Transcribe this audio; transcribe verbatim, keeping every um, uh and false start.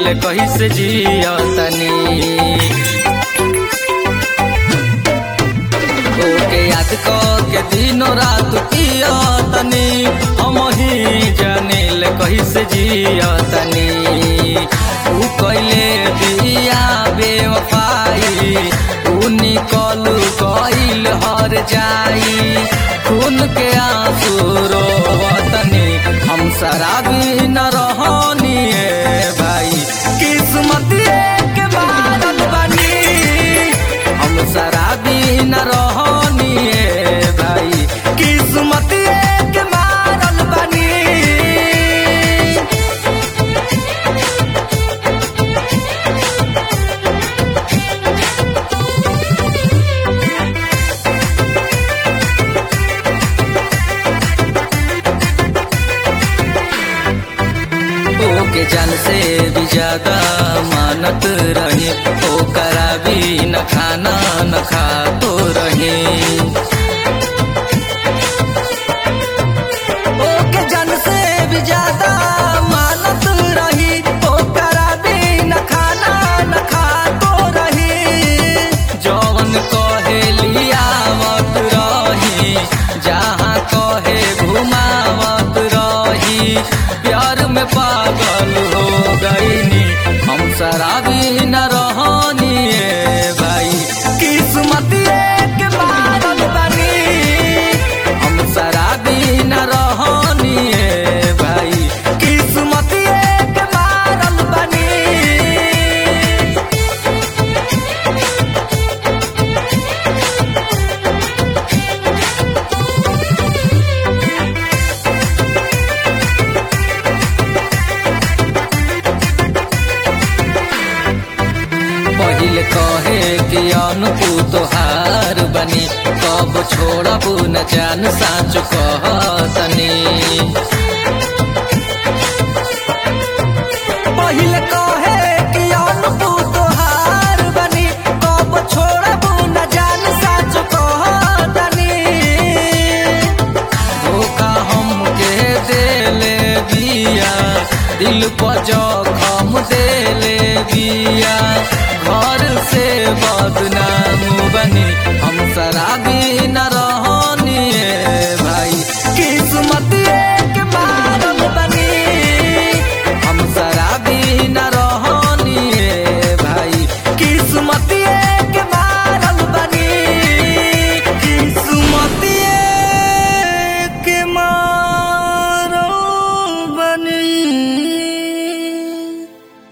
जानिल कैसे जियतनी ओके याद के दिनों रात पियतनी हम ही जानिल कैसे जियतनी ऊ कैले दिया बेवफाई ऊ निकल गइल हर जाई खून के आंसू रोवतनी हम शराबी न रहनी भाई किस्मत के मारल बनी हम शराबी न रहनी भाई किस्मत के मारल बनी के जान से भी ज्यादा मानत रहे ओ करा भी न खाना न खा तो रहे ओ के जान से भी ज्यादा मानत रही ओ करा भी न खाना न खा तो रही जौन कहे लियावत रही जहाँ कहे घुमावत रही प्यार में पागल हो गईनी हम शराबी न रहनी भाई किस्मत के मारल बनी हम शराबी न रहनी भाई किस्मत के मारल बनी पहिल कहे कि अनुपू तोहार बनी कब छोड़बू न जान साँच कहतनी पहिल कहे कि अनुपू तोहार बनी कब छोड़बू न जान साँच कहतनी धोखा हमके देले दिया दिल पर जखम देले